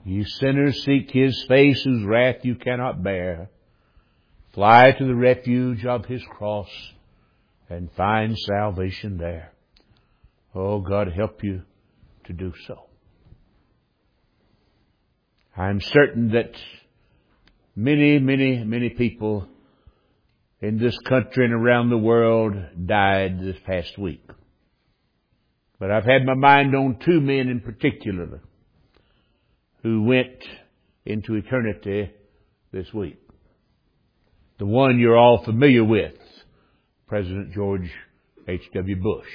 Ye sinners, seek His face, whose wrath you cannot bear. Fly to the refuge of His cross and find salvation there. Oh, God, help you to do so. I'm certain that many people in this country and around the world died this past week. But I've had my mind on two men in particular who went into eternity this week. The one you're all familiar with, President George H.W. Bush.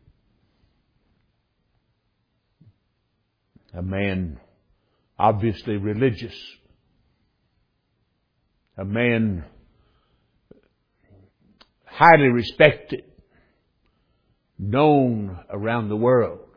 A man obviously religious. A man highly respected, known around the world.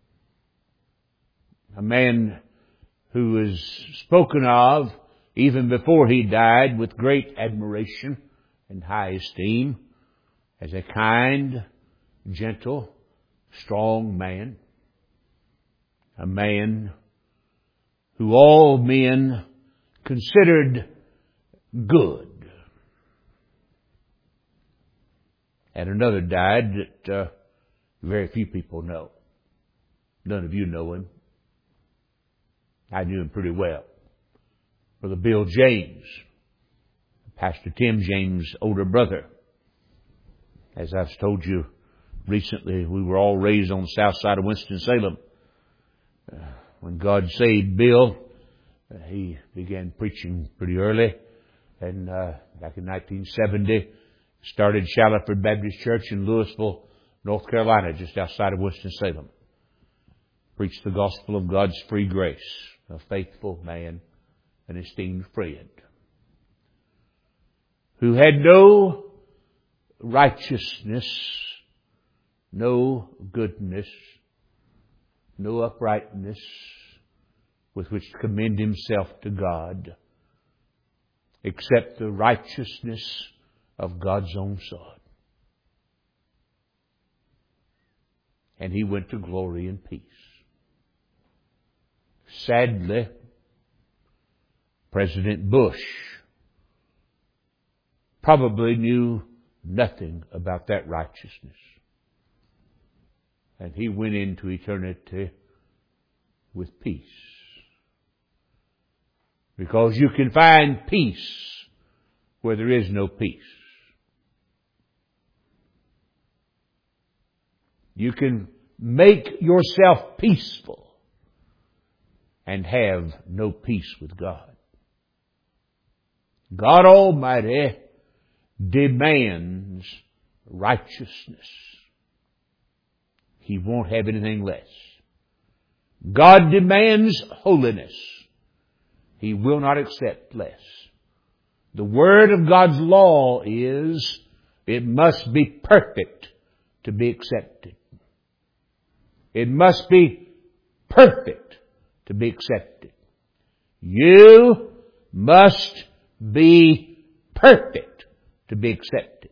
A man who is spoken of, even before he died, with great admiration and high esteem, as a kind, gentle, strong man. A man who all men considered good. And another died that very few people know. None of you know him. I knew him pretty well. Brother Bill James, Pastor Tim James' older brother. As I've told you recently, we were all raised on the south side of Winston-Salem. When God saved Bill, he began preaching pretty early. And back in 1970, started Shallowford Baptist Church in Louisville, North Carolina, just outside of Winston-Salem. Preached the gospel of God's free grace. A faithful man, an esteemed friend, who had no righteousness, no goodness, no uprightness with which to commend himself to God, except the righteousness of God's own Son. And he went to glory and peace. Sadly, President Bush probably knew nothing about that righteousness. And he went into eternity with peace. Because you can find peace where there is no peace. You can make yourself peaceful and have no peace with God. God Almighty demands righteousness. He won't have anything less. God demands holiness. He will not accept less. The word of God's law is, it must be perfect to be accepted. It must be perfect to be accepted. You must be perfect to be accepted.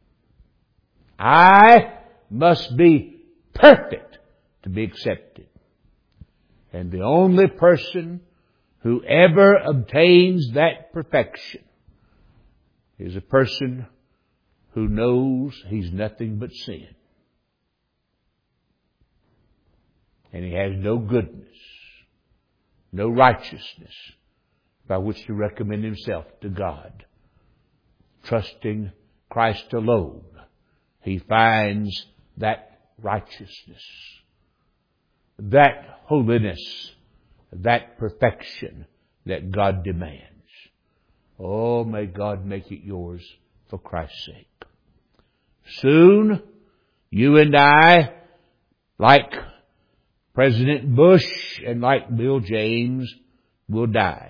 I must be perfect to be accepted. And the only person who ever obtains that perfection is a person who knows he's nothing but sin. And he has no goodness, no righteousness by which to recommend himself to God. Trusting Christ alone, he finds that righteousness, that holiness, that perfection that God demands. Oh, may God make it yours for Christ's sake. Soon, you and I, like President Bush and like Bill James, will die.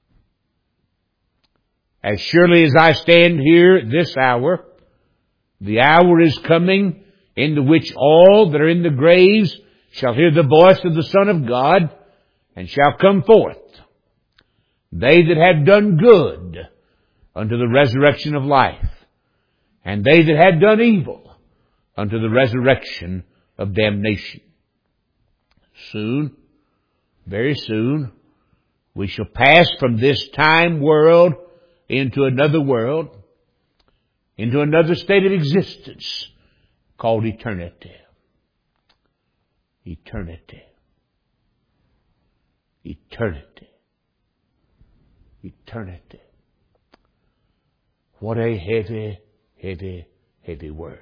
As surely as I stand here this hour, the hour is coming into which all that are in the graves shall hear the voice of the Son of God and shall come forth. They that have done good unto the resurrection of life, and they that have done evil unto the resurrection of damnation. Soon, very soon, We shall pass from this time world into another world, into another state of existence called eternity. Eternity. Eternity. Eternity. What a heavy, heavy, heavy word.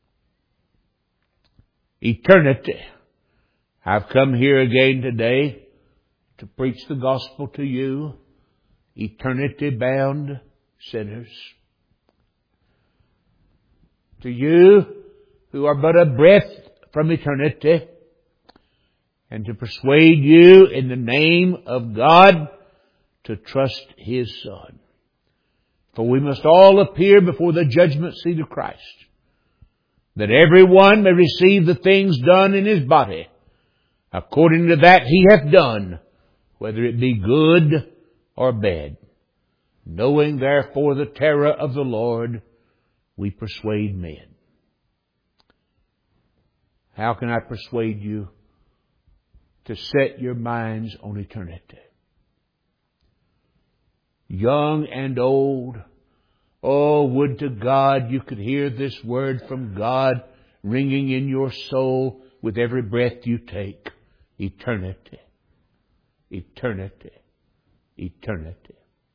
Eternity. I've come here again today to preach the gospel to you, eternity-bound sinners. To you who are but a breath from eternity, and to persuade you in the name of God to trust His Son. For we must all appear before the judgment seat of Christ, that everyone may receive the things done in his body, according to that he hath done, whether it be good or bad. Knowing therefore the terror of the Lord, we persuade men. How can I persuade you to set your minds on eternity? Young and old, oh, would to God you could hear this word from God ringing in your soul with every breath you take. Eternity. Eternity. Eternity.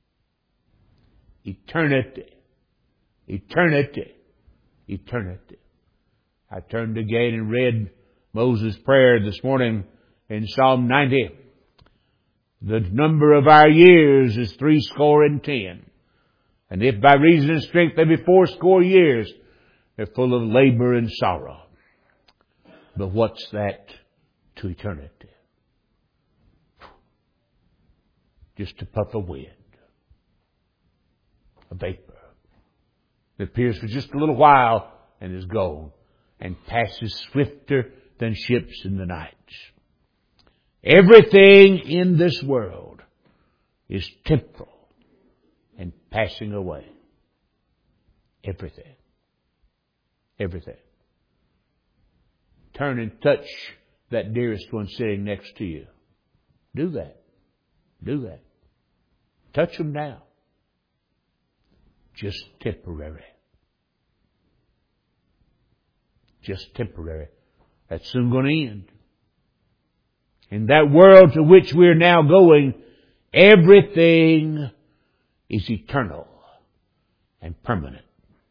Eternity. Eternity. Eternity. I turned again and read Moses' prayer this morning in Psalm 90. The number of our years is 70. And if by reason and strength they be 80 years, they're full of labor and sorrow. But what's that to eternity? Just a puff of wind. A vapor that appears for just a little while and is gone and passes swifter than ships in the night. Everything in this world is temporal and passing away. Everything. Everything. Turn and touch that dearest one sitting next to you. Do that. Do that. Touch them now. Just temporary. Just temporary. That's soon going to end. In that world to which we're now going, everything is eternal and permanent.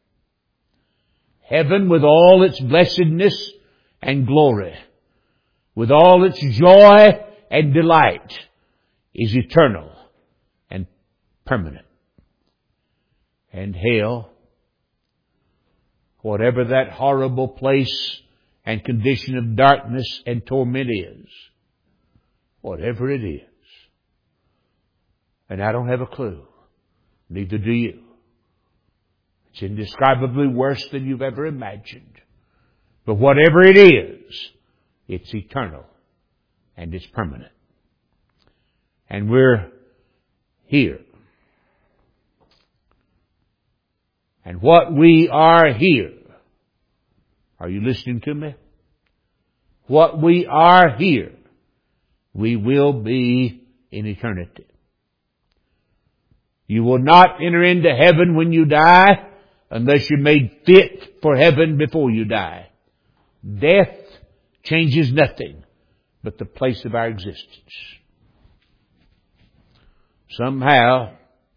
Heaven with all its blessedness and glory, with all its joy and delight, is eternal and permanent. And hell, whatever that horrible place and condition of darkness and torment is, whatever it is, and I don't have a clue, neither do you. It's indescribably worse than you've ever imagined. But whatever it is, it's eternal and it's permanent. And we're here. And what we are here, are you listening to me? What we are here, we will be in eternity. You will not enter into heaven when you die unless you're made fit for heaven before you die. Death changes nothing but the place of our existence. Somehow,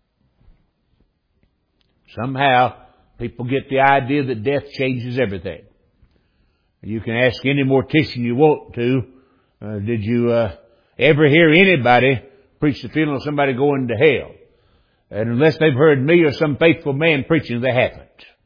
people get the idea that death changes everything. You can ask any mortician you want to, did you ever hear anybody preach the funeral of somebody going to hell? And unless they've heard me or some faithful man preaching, they haven't.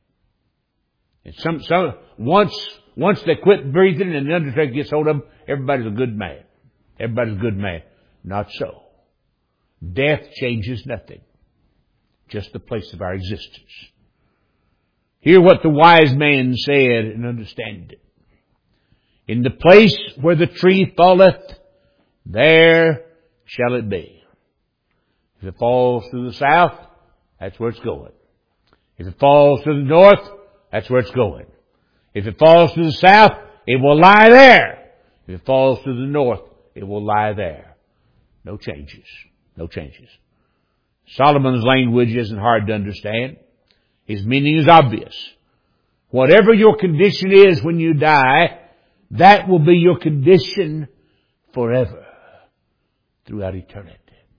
And once they quit breathing and the undertaker gets hold of them, everybody's a good man. Everybody's a good man. Not so. Death changes nothing. Just the place of our existence. Hear what the wise man said and understand it. In the place where the tree falleth, there shall it be. If it falls to the south, that's where it's going. If it falls to the north, that's where it's going. If it falls to the south, it will lie there. If it falls to the north, it will lie there. No changes. No changes. Solomon's language isn't hard to understand. His meaning is obvious. Whatever your condition is when you die, that will be your condition forever, throughout eternity.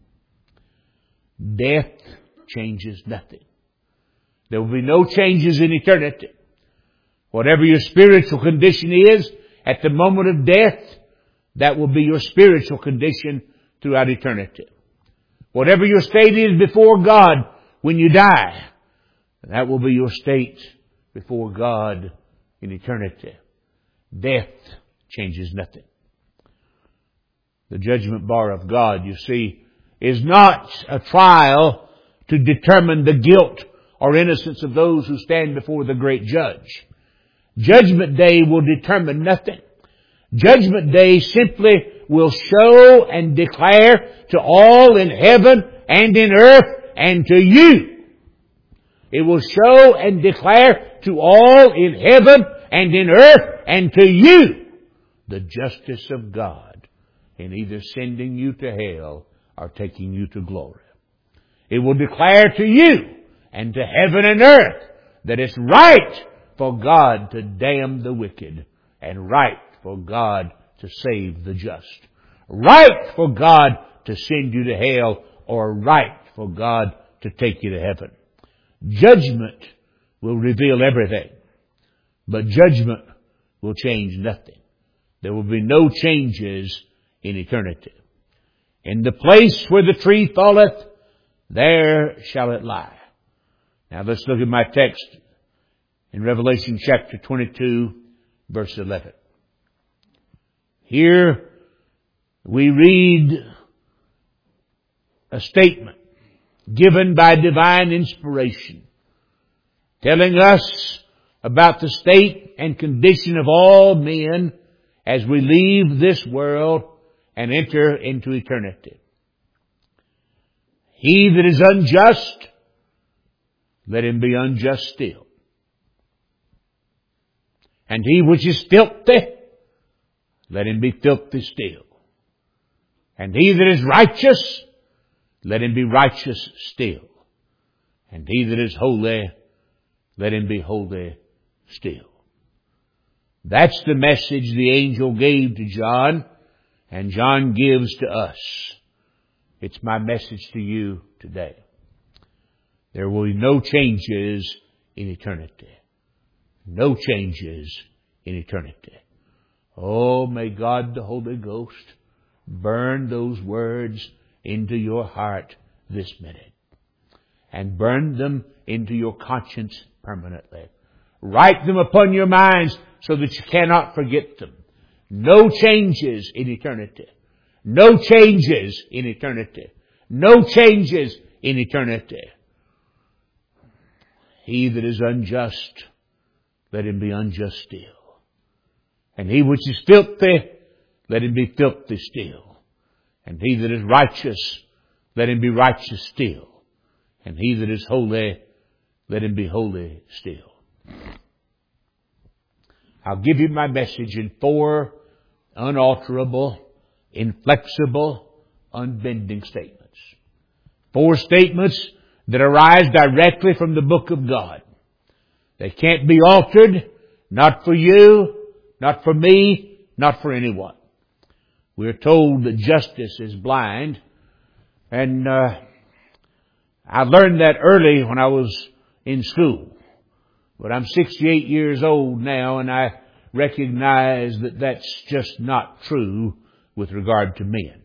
Death changes nothing. There will be no changes in eternity. Whatever your spiritual condition is at the moment of death, that will be your spiritual condition throughout eternity. Whatever your state is before God when you die, that will be your state before God in eternity. Death changes nothing. The judgment bar of God, you see, is not a trial to determine the guilt or innocence of those who stand before the great judge. Judgment Day will determine nothing. Judgment Day simply will show and declare to all in heaven and in earth and to you. It will show and declare to all in heaven and in earth and to you the justice of God in either sending you to hell or taking you to glory. It will declare to you and to heaven and earth that it's right for God to damn the wicked and right for God to save the just. Right for God to send you to hell or right for God to take you to heaven. Judgment will reveal everything, but judgment will change nothing. There will be no changes in eternity. In the place where the tree falleth, there shall it lie. Now let's look at my text in Revelation chapter 22, verse 11. Here we read a statement given by divine inspiration, telling us about the state and condition of all men as we leave this world and enter into eternity. He that is unjust, let him be unjust still. And he which is filthy, let him be filthy still. And he that is righteous, let him be righteous still. And he that is holy, let him be holy still. That's the message the angel gave to John, and John gives to us. It's my message to you today. There will be no changes in eternity. No changes in eternity. Oh, may God the Holy Ghost burn those words into your heart this minute. And burn them into your conscience permanently. Write them upon your minds so that you cannot forget them. No changes in eternity. No changes in eternity. No changes in eternity. He that is unjust, let him be unjust still. And he which is filthy, let him be filthy still. And he that is righteous, let him be righteous still. And he that is holy, let him be holy still. I'll give you my message in 4 unalterable, inflexible, unbending statements. 4 statements that arise directly from the book of God. They can't be altered, not for you, not for me, not for anyone. We're told that justice is blind, and I learned that early when I was in school. But I'm 68 years old now, and I recognize that that's just not true with regard to men.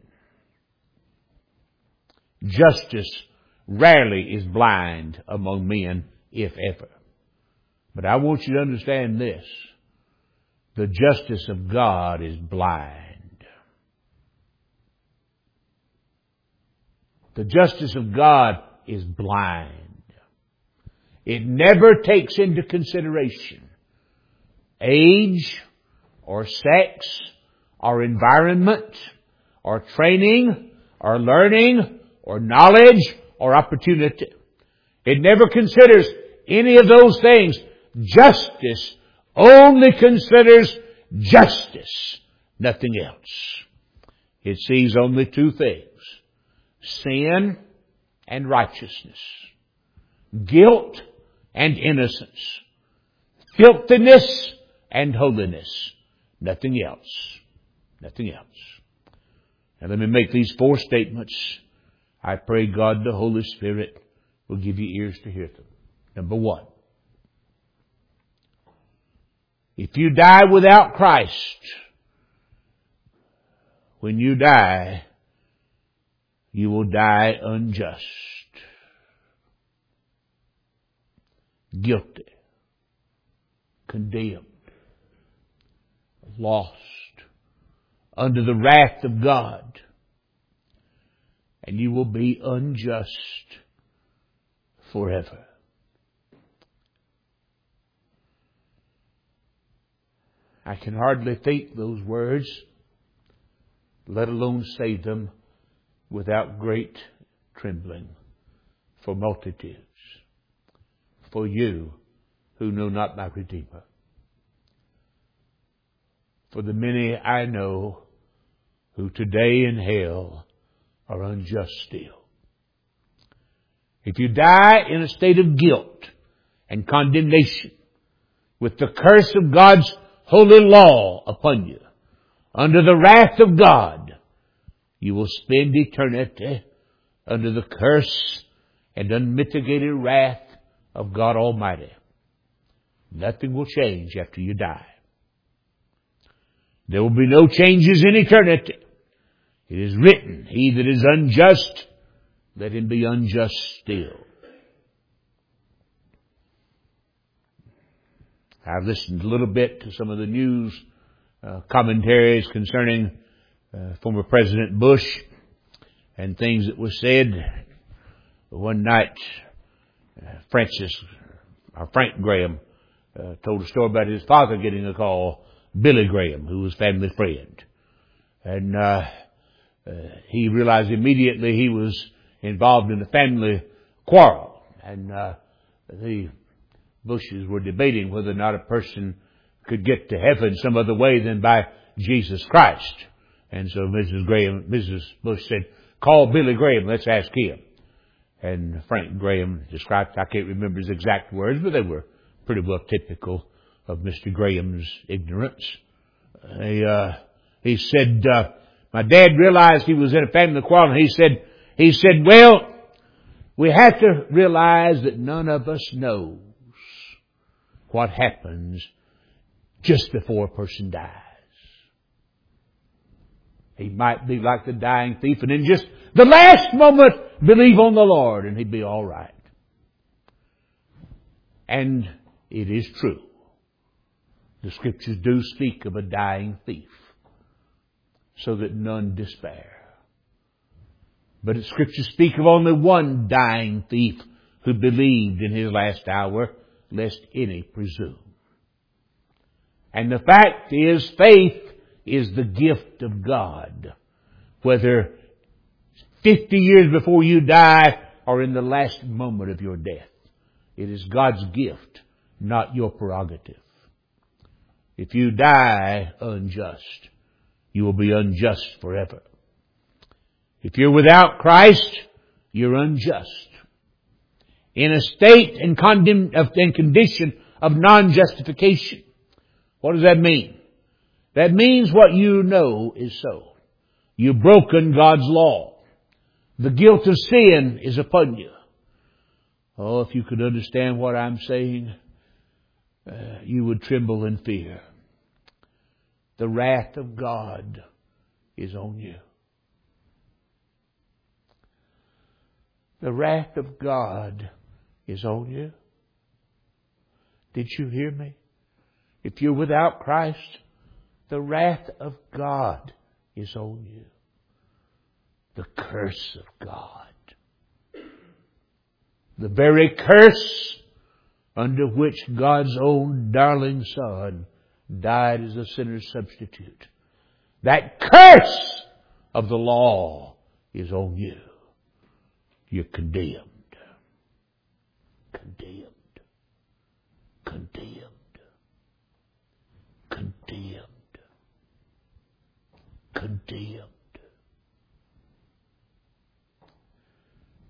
Justice rarely is blind among men, if ever. But I want you to understand this. The justice of God is blind. The justice of God is blind. It never takes into consideration age or sex or environment or training or learning or knowledge or opportunity. It never considers any of those things. Justice only considers justice, nothing else. It sees only 2 things: sin and righteousness, guilt and innocence, filthiness and holiness. Nothing else. Nothing else. Now let me make these 4 statements. I pray God the Holy Spirit will give you ears to hear them. Number 1. If you die without Christ, when you die, you will die unjust, guilty, condemned, lost, under the wrath of God, and you will be unjust forever. I can hardly think those words, let alone say them, without great trembling for multitudes, for you who know not my Redeemer, for the many I know who today in hell are unjust still. If you die in a state of guilt and condemnation, with the curse of God's holy law upon you, under the wrath of God, you will spend eternity under the curse and unmitigated wrath of God Almighty. Nothing will change after you die. There will be no changes in eternity. It is written, he that is unjust, let him be unjust still. I've listened a little bit to some of the news commentaries concerning former President Bush and things that were said. One night, Frank Graham told a story about his father getting a call, Billy Graham, who was family friend. And he realized immediately he was involved in a family quarrel. And the Bushes were debating whether or not a person could get to heaven some other way than by Jesus Christ. And so Mrs. Bush said, call Billy Graham, let's ask him. And Frank Graham described, I can't remember his exact words, but they were pretty well typical of Mr. Graham's ignorance. He said, my dad realized he was in a family quarrel, and he said, well, we have to realize that none of us knows what happens just before a person dies. He might be like the dying thief, and in just the last moment believe on the Lord, and he'd be all right. And it is true. The Scriptures do speak of a dying thief, so that none despair. But the Scriptures speak of only one dying thief who believed in his last hour, lest any presume. And the fact is, faith is the gift of God. Whether 50 years before you die or in the last moment of your death, it is God's gift, not your prerogative. If you die unjust, you will be unjust forever. If you're without Christ, you're unjust. In a state and condition of non-justification. What does that mean? That means what you know is so. You've broken God's law. The guilt of sin is upon you. Oh, if you could understand what I'm saying, you would tremble in fear. The wrath of God is on you. The wrath of God is on you. Did you hear me? If you're without Christ, the wrath of God is on you. The curse of God. The very curse under which God's own darling Son died as a sinner's substitute. That curse of the law is on you. You're condemned. Condemned. Condemned. Condemned. Condemned.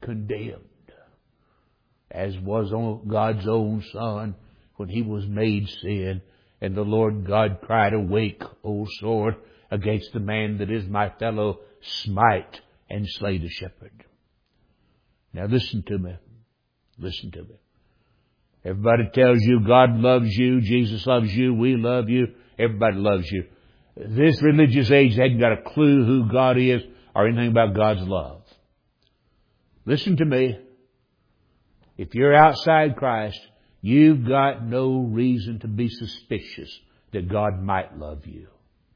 condemned, as was God's own Son when He was made sin. And the Lord God cried, Awake, O sword, against the man that is my fellow, smite and slay the shepherd. Now listen to me. Listen to me. Everybody tells you God loves you, Jesus loves you, we love you, everybody loves you. This religious age hasn't got a clue who God is or anything about God's love. Listen to me. If you're outside Christ, you've got no reason to be suspicious that God might love you.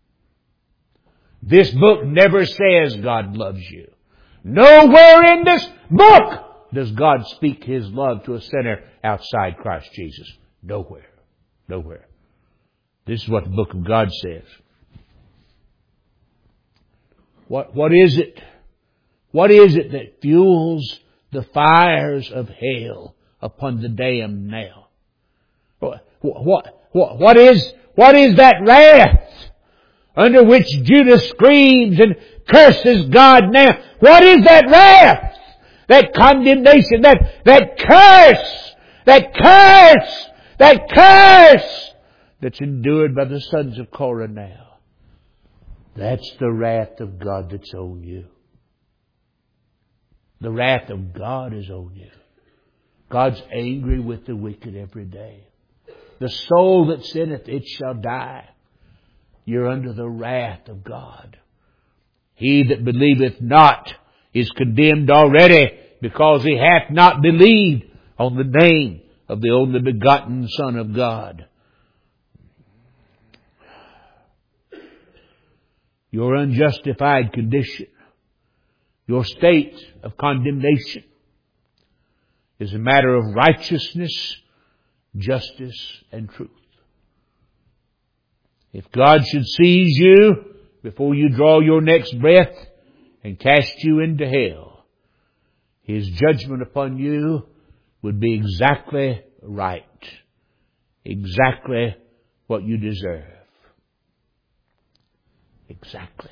This book never says God loves you. Nowhere in this book does God speak His love to a sinner outside Christ Jesus. Nowhere. Nowhere. This is what the book of God says. What is it? What is it that fuels the fires of hell upon the damned now? What is that wrath under which Judas screams and curses God now? What is that wrath? That condemnation, that curse that's endured by the sons of Korah now. That's the wrath of God that's on you. The wrath of God is on you. God's angry with the wicked every day. The soul that sinneth, it shall die. You're under the wrath of God. He that believeth not is condemned already, because he hath not believed on the name of the only begotten Son of God. Your unjustified condition, your state of condemnation, is a matter of righteousness, justice, and truth. If God should seize you before you draw your next breath and cast you into hell, His judgment upon you would be exactly right. Exactly what you deserve. Exactly.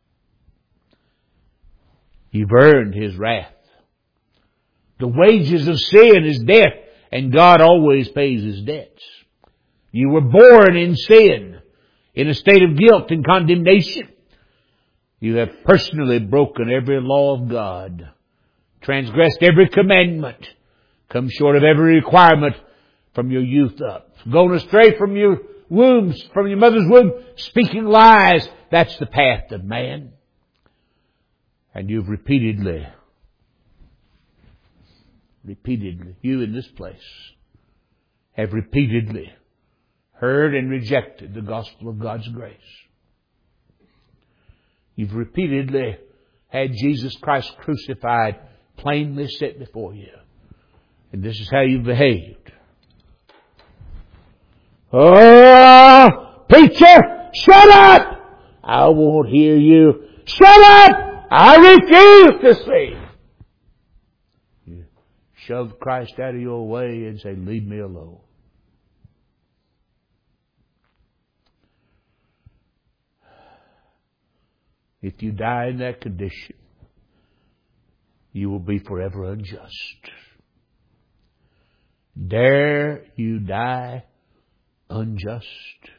You've earned His wrath. The wages of sin is death, and God always pays His debts. You were born in sin, in a state of guilt and condemnation. You have personally broken every law of God, transgressed every commandment, come short of every requirement from your youth up, gone astray from your wombs, from your mother's womb, speaking lies. That's the path of man. And you've repeatedly, you in this place, have repeatedly heard and rejected the gospel of God's grace. You've repeatedly had Jesus Christ crucified plainly set before you. And this is how you've behaved. Oh, preacher, shut up! I won't hear you. Shut up! I refuse to see. You shove Christ out of your way and say, leave me alone. If you die in that condition, you will be forever unjust. Dare you die unjust?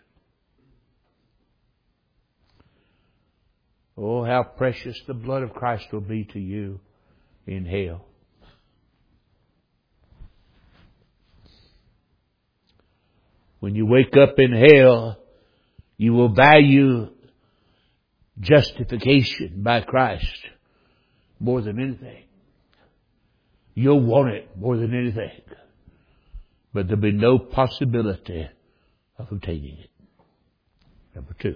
Oh, how precious the blood of Christ will be to you in hell. When you wake up in hell, you will value justification by Christ more than anything. You'll want it more than anything. But there'll be no possibility of obtaining it. Number two.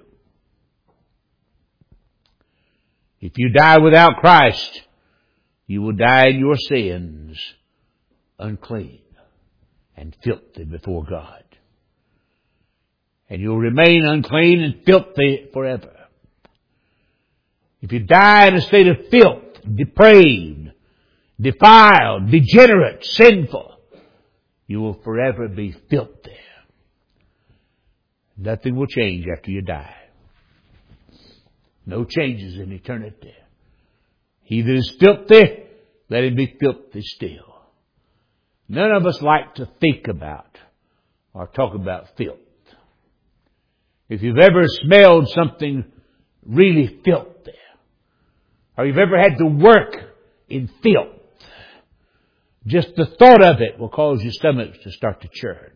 If you die without Christ, you will die in your sins, unclean and filthy before God. And you'll remain unclean and filthy forever. If you die in a state of filth, depraved, defiled, degenerate, sinful, you will forever be filthy. Nothing will change after you die. No changes in eternity. He that is filthy let him be filthy still. None of us like to think about or talk about filth. If you've ever smelled something really filthy, or you've ever had to work in filth, just the thought of it will cause your stomachs to start to churn.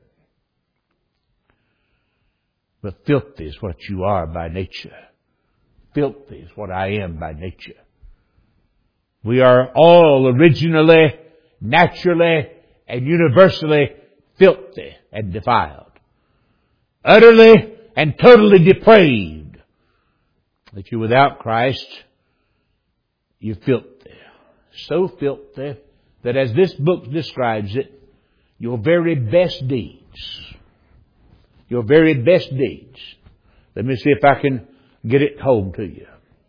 But filthy is what you are by nature. Filthy is what I am by nature. We are all originally, naturally, and universally filthy and defiled. Utterly and totally depraved. That you're without Christ, you're filthy. So filthy that as this book describes it, your very best deeds. Your very best deeds. Let me see if I can get it home to you.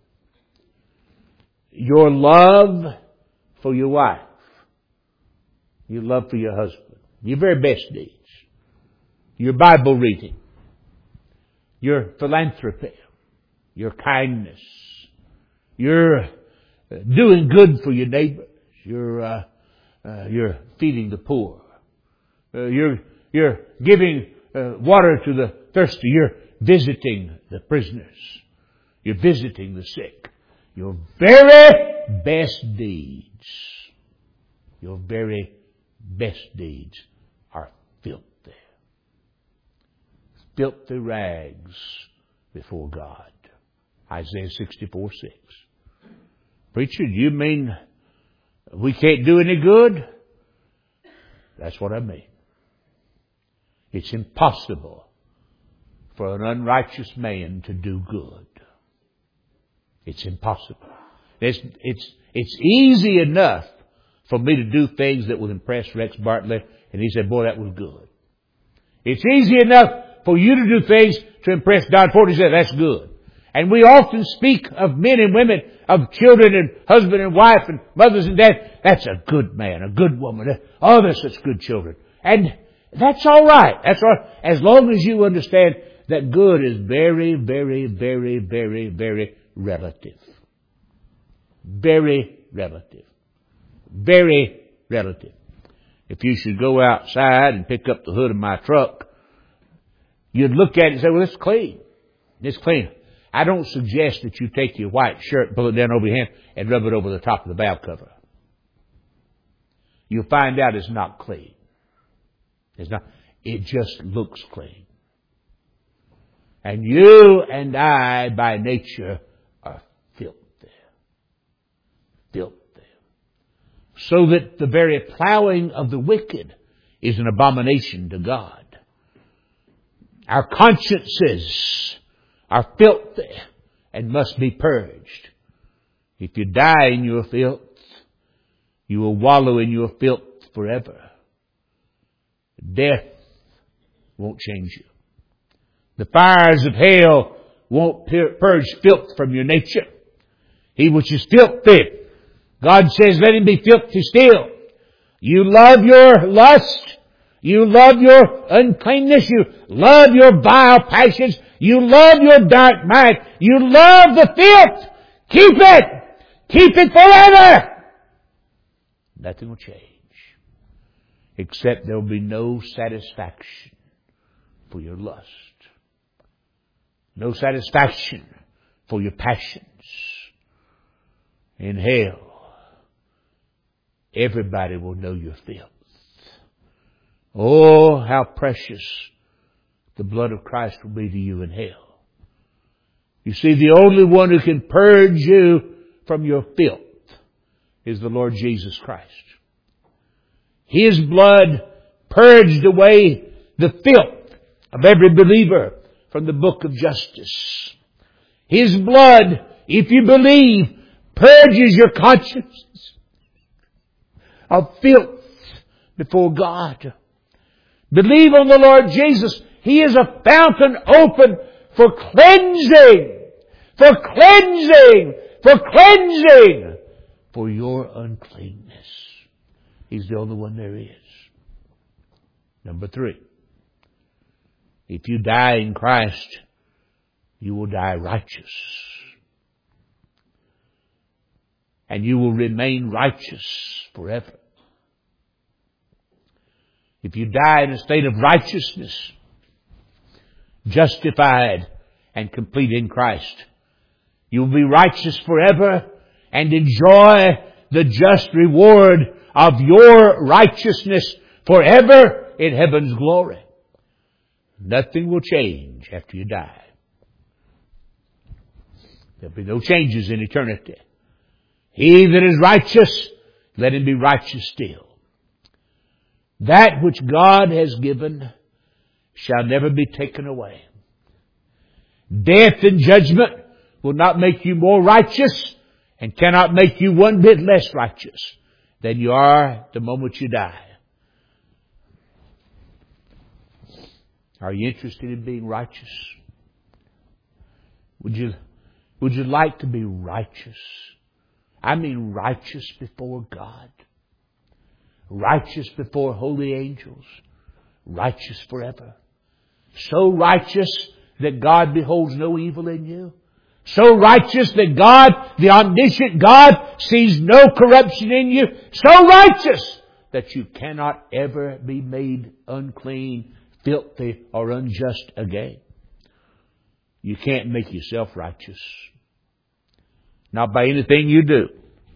Your love for your wife. Your love for your husband. Your very best deeds. Your Bible reading. Your philanthropy. Your kindness. Your doing good for your neighbors. Your feeding the poor. You're giving water to the thirsty. You're visiting the prisoners. You're visiting the sick. Your very best deeds. Your very best deeds are filthy. Filthy rags before God. Isaiah 64:6. Preacher, you mean we can't do any good? That's what I mean. It's impossible for an unrighteous man to do good. It's impossible. It's easy enough for me to do things that will impress Rex Bartlett, and he said, boy, that was good. It's easy enough for you to do things to impress Don Ford. He said, that's good. And we often speak of men and women, of children and husband and wife and mothers and dads. That's a good man, a good woman. Oh, they're such good children. And that's all right. That's all right. As long as you understand that good is very, very, very, very, very relative. Very relative. Very relative. If you should go outside and pick up the hood of my truck, you'd look at it and say, well, it's clean. It's clean. I don't suggest that you take your white shirt, pull it down over your hand, and rub it over the top of the valve cover. You'll find out it's not clean. It's not. It just looks clean. And you and I, by nature, are filthy. Filthy. So that the very plowing of the wicked is an abomination to God. Our consciences are filthy and must be purged. If you die in your filth, you will wallow in your filth forever. Death won't change you. The fires of hell won't purge filth from your nature. He which is filthy, God says, let him be filthy still. You love your lust. You love your uncleanness. You love your vile passions. You love your dark mind. You love the filth. Keep it. Keep it forever. Nothing will change. Except there will be no satisfaction for your lust. No satisfaction for your passions. In hell, everybody will know your filth. Oh, how precious the blood of Christ will be to you in hell. You see, the only one who can purge you from your filth is the Lord Jesus Christ. His blood purged away the filth of every believer from the book of justice. His blood, if you believe, purges your conscience of filth before God. Believe on the Lord Jesus. He is a fountain open for cleansing, for cleansing, for cleansing, for your uncleanness. He's the only one there is. Number 3. If you die in Christ, you will die righteous. and you will remain righteous forever. If you die in a state of righteousness, justified and complete in Christ, you will be righteous forever and enjoy the just reward of your righteousness forever in heaven's glory. Nothing will change after you die. There'll be no changes in eternity. He that is righteous, let him be righteous still. That which God has given shall never be taken away. Death and judgment will not make you more righteous and cannot make you one bit less righteous than you are the moment you die. Are you interested in being righteous? Would you like to be righteous? I mean righteous before God. Righteous before holy angels. Righteous forever. So righteous that God beholds no evil in you. So righteous that God, the omniscient God, sees no corruption in you. So righteous that you cannot ever be made unclean, filthy, or unjust again. You can't make yourself righteous. Not by anything you do.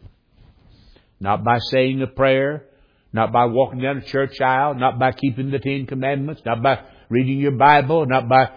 Not by saying a prayer. Not by walking down a church aisle. Not by keeping the 10 Commandments. Not by reading your Bible. Not by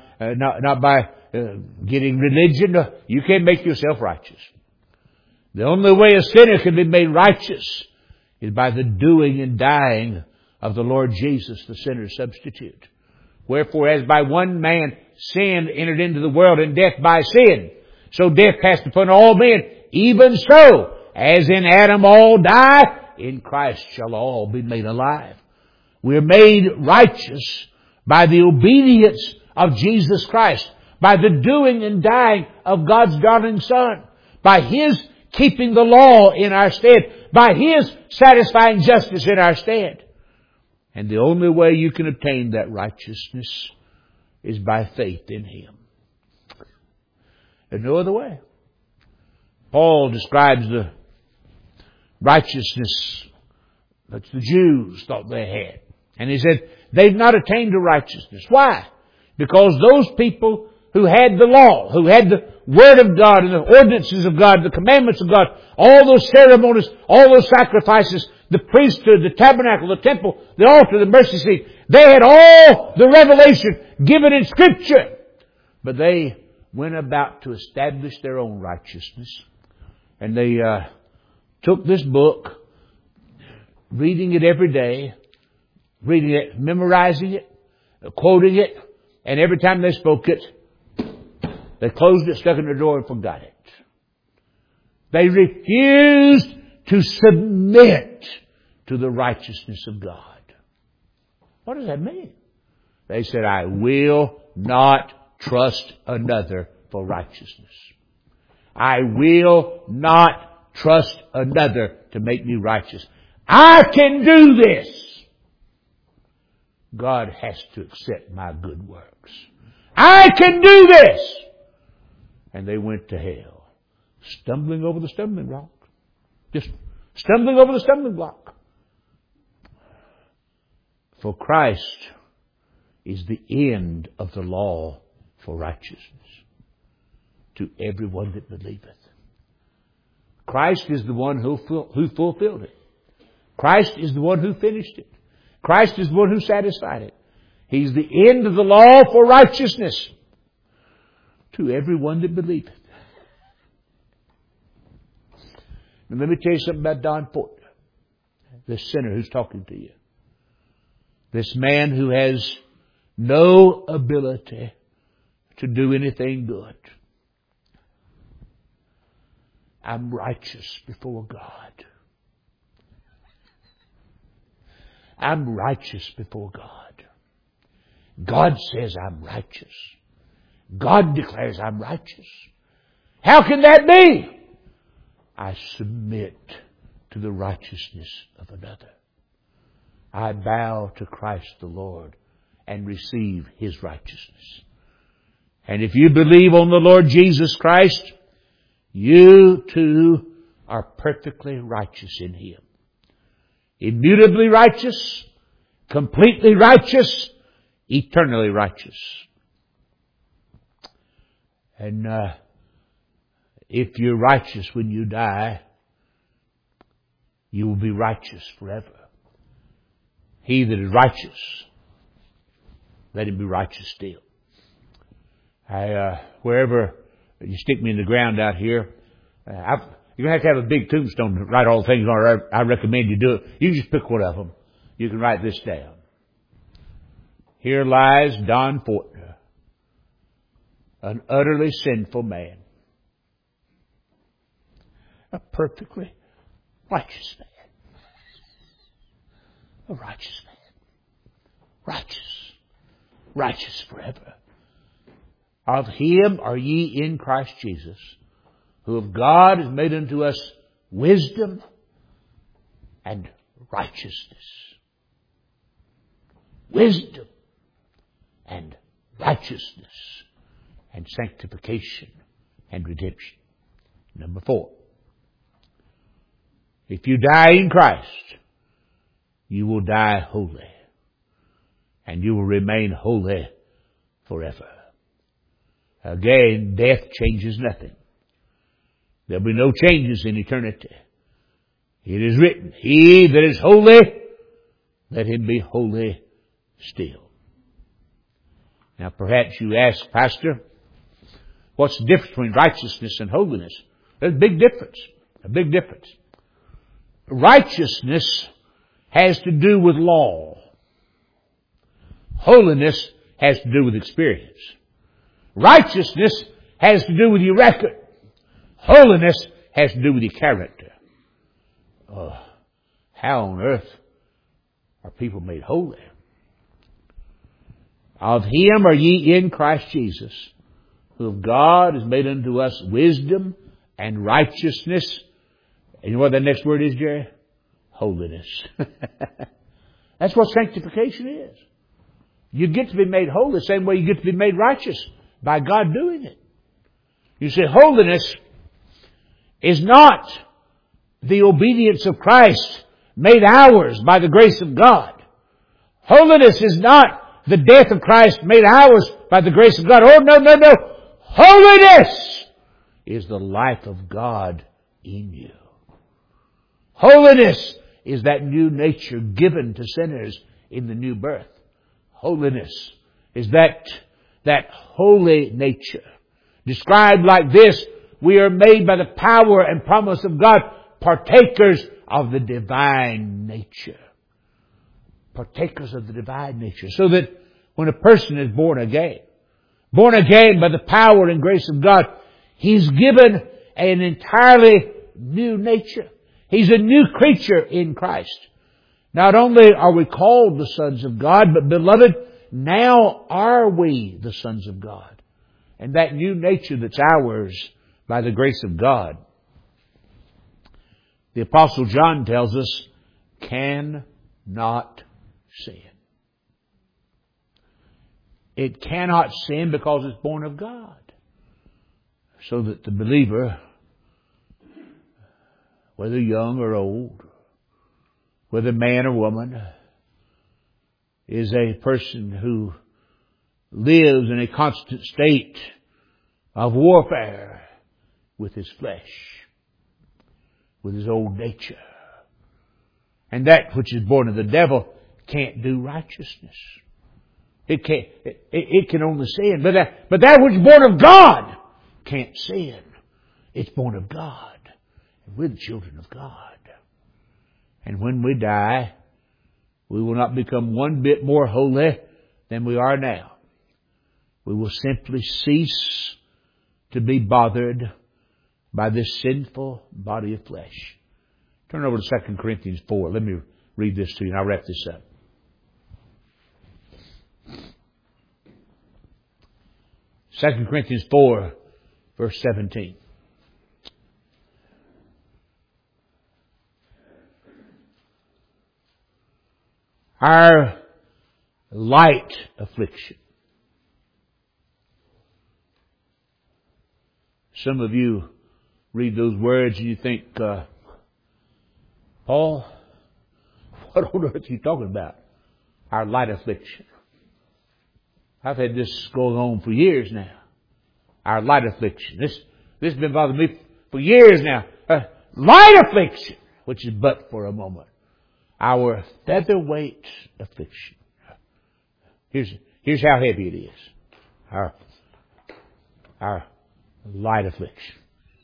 getting religion. No, you can't make yourself righteous. The only way a sinner can be made righteous is by the doing and dying of the Lord Jesus, the sinner's substitute. Wherefore, as by one man sin entered into the world, and death by sin, so death passed upon all men. Even so, as in Adam all die, in Christ shall all be made alive. We are made righteous by the obedience of Jesus Christ, by the doing and dying of God's darling Son, by His keeping the law in our stead, by His satisfying justice in our stead. And the only way you can obtain that righteousness is by faith in Him. There's no other way. Paul describes the righteousness that the Jews thought they had. And he said, they've not attained to righteousness. Why? Because those people who had the law, who had the Word of God and the ordinances of God, the commandments of God, all those ceremonies, all those sacrifices, the priesthood, the tabernacle, the temple, the altar, the mercy seat, they had all the revelation given in Scripture. But they went about to establish their own righteousness. And they took this book, reading it every day, reading it, memorizing it, quoting it, and every time they spoke it, they closed it, stuck it in the drawer, and forgot it. They refused to submit to the righteousness of God. What does that mean? They said, I will not trust another for righteousness. I will not trust another to make me righteous. I can do this. God has to accept my good works. I can do this. And they went to hell, stumbling over the stumbling block. Just stumbling over the stumbling block. For Christ is the end of the law for righteousness to everyone that believeth. Christ is the one who fulfilled it. Christ is the one who finished it. Christ is the one who satisfied it. He's the end of the law for righteousness to everyone that believeth. Now let me tell you something about Don Porter, this sinner who's talking to you. This man who has no ability to do anything good. I'm righteous before God. I'm righteous before God. God says I'm righteous. God declares I'm righteous. How can that be? I submit to the righteousness of another. I bow to Christ the Lord and receive His righteousness. And if you believe on the Lord Jesus Christ, you too are perfectly righteous in Him. Immutably righteous, completely righteous, eternally righteous. And if you're righteous when you die, you will be righteous forever. He that is righteous, let him be righteous still. Wherever you stick me in the ground out here, you're going to have a big tombstone to write all the things on it. I recommend you do it. You just pick one of them. You can write this down. Here lies Don Fortner, an utterly sinful man. A perfectly righteous man. A righteous man. Righteous. Righteous forever. Of Him are ye in Christ Jesus, who of God is made unto us wisdom and righteousness. Wisdom and righteousness and sanctification and redemption. Number 4. If you die in Christ, you will die holy. And you will remain holy forever. Again, death changes nothing. There'll be no changes in eternity. It is written, He that is holy, let him be holy still. Now perhaps you ask, Pastor, what's the difference between righteousness and holiness? There's a big difference. A big difference. Righteousness has to do with law. Holiness has to do with experience. Righteousness has to do with your record. Holiness has to do with your character. How on earth are people made holy? Of Him are ye in Christ Jesus, who of God is made unto us wisdom and righteousness. And you know what that next word is, Jerry? Holiness. That's what sanctification is. You get to be made holy the same way you get to be made righteous, by God doing it. You see, holiness is not the obedience of Christ made ours by the grace of God. Holiness is not the death of Christ made ours by the grace of God. Oh, no, no, no. Holiness is the life of God in you. Holiness is that new nature given to sinners in the new birth. Holiness is that holy nature. Described like this, we are made by the power and promise of God partakers of the divine nature. Partakers of the divine nature. So that when a person is born again by the power and grace of God, he's given an entirely new nature. He's a new creature in Christ. Not only are we called the sons of God, but beloved, now are we the sons of God. And that new nature that's ours by the grace of God, the Apostle John tells us, cannot sin. It cannot sin because it's born of God. So that the believer, whether young or old, whether man or woman, is a person who lives in a constant state of warfare with his flesh, with his old nature. And that which is born of the devil can't do righteousness. It can only sin. But that which is born of God can't sin. It's born of God. And we're the children of God. And when we die, we will not become one bit more holy than we are now. We will simply cease to be bothered by this sinful body of flesh. Turn over to 2 Corinthians 4. Let me read this to you and I'll wrap this up. 2 Corinthians 4, verse 17. Our light affliction. Some of you read those words and you think, Paul, what on earth are you talking about? Our light affliction. I've had this going on for years now. Our light affliction. This has been bothering me for years now. Light affliction, which is but for a moment. Our featherweight affliction. Here's how heavy it is. Our light affliction.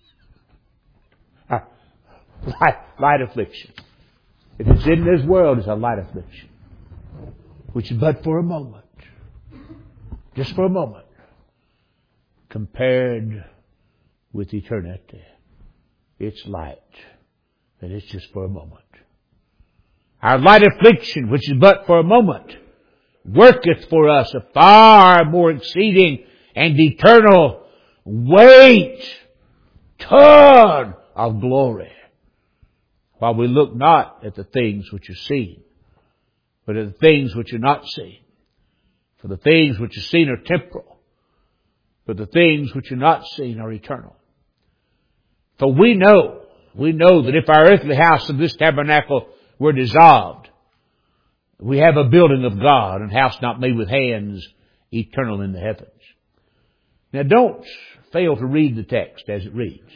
Our light affliction. If it's in this world, it's a light affliction. Which is but for a moment. Just for a moment. Compared with eternity. It's light. And it's just for a moment. Our light affliction, which is but for a moment, worketh for us a far more exceeding and eternal weight, ton of glory. While we look not at the things which are seen, but at the things which are not seen. For the things which are seen are temporal, but the things which are not seen are eternal. For we know that if our earthly house of this tabernacle were dissolved, we have a building of God, and house not made with hands, eternal in the heavens. Now don't fail to read the text as it reads.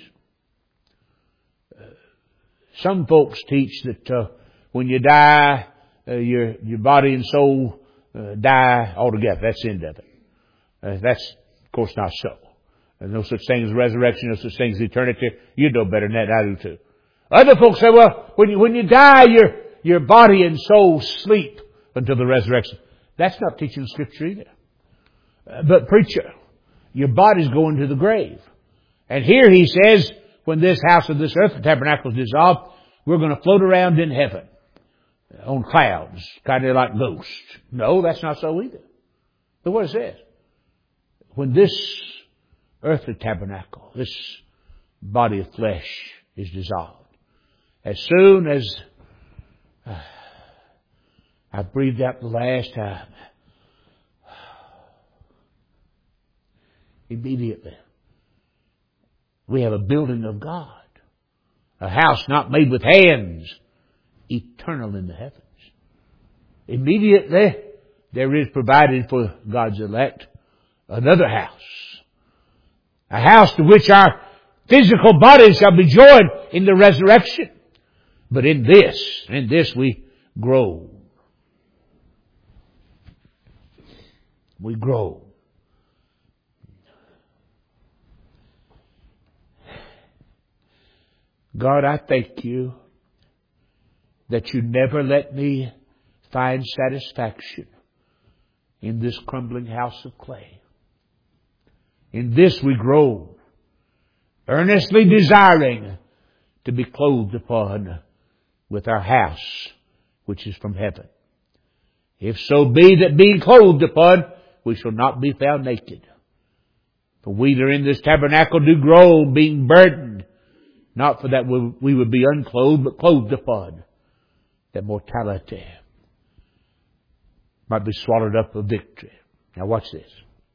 Some folks teach that when you die, your body and soul die altogether. That's the end of it. That's, of course, not so. There's no such thing as resurrection, no such thing as eternity. You know better than that, I do too. Other folks say, well, when you die, your body and soul sleep until the resurrection. That's not teaching Scripture either. But preacher, your body's going to the grave. And here he says, when this house of this earth, the tabernacle, is dissolved, we're going to float around in heaven on clouds, kind of like ghosts. No, that's not so either. But what it says, when this earthly tabernacle, this body of flesh is dissolved, as soon as I breathed out the last time, immediately we have a building of God, a house not made with hands, eternal in the heavens. Immediately there is provided for God's elect another house, a house to which our physical bodies shall be joined in the resurrection. But in this we grow. We grow. God, I thank you that you never let me find satisfaction in this crumbling house of clay. In this we grow, earnestly desiring to be clothed upon with our house, which is from heaven. If so be that being clothed upon, we shall not be found naked. For we that are in this tabernacle do grow, being burdened, not for that we would be unclothed, but clothed upon, that mortality might be swallowed up with victory. Now watch this.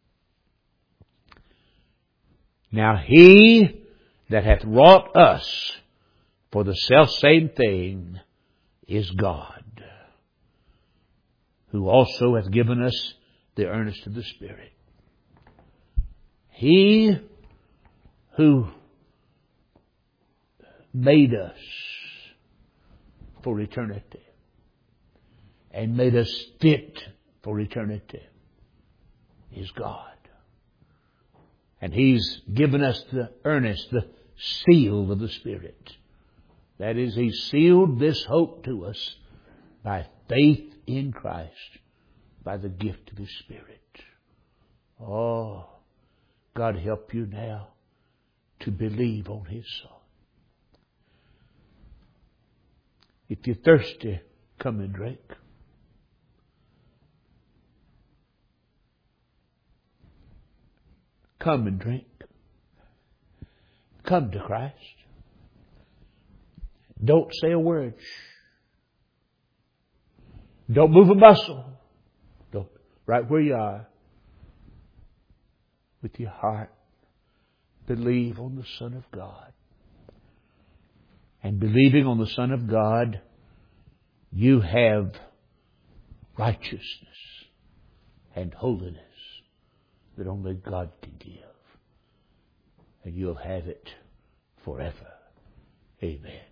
Now he that hath wrought us for the selfsame thing is God, who also hath given us the earnest of the Spirit. He who made us for eternity and made us fit for eternity is God. And He's given us the earnest, the seal of the Spirit. That is, He sealed this hope to us by faith in Christ, by the gift of His Spirit. Oh, God help you now to believe on His Son. If you're thirsty, come and drink. Come and drink. Come to Christ. Don't say a word. Don't move a muscle. Don't. Right where you are, with your heart, believe on the Son of God. and believing on the Son of God, you have righteousness and holiness that only God can give. And you'll have it forever. Amen.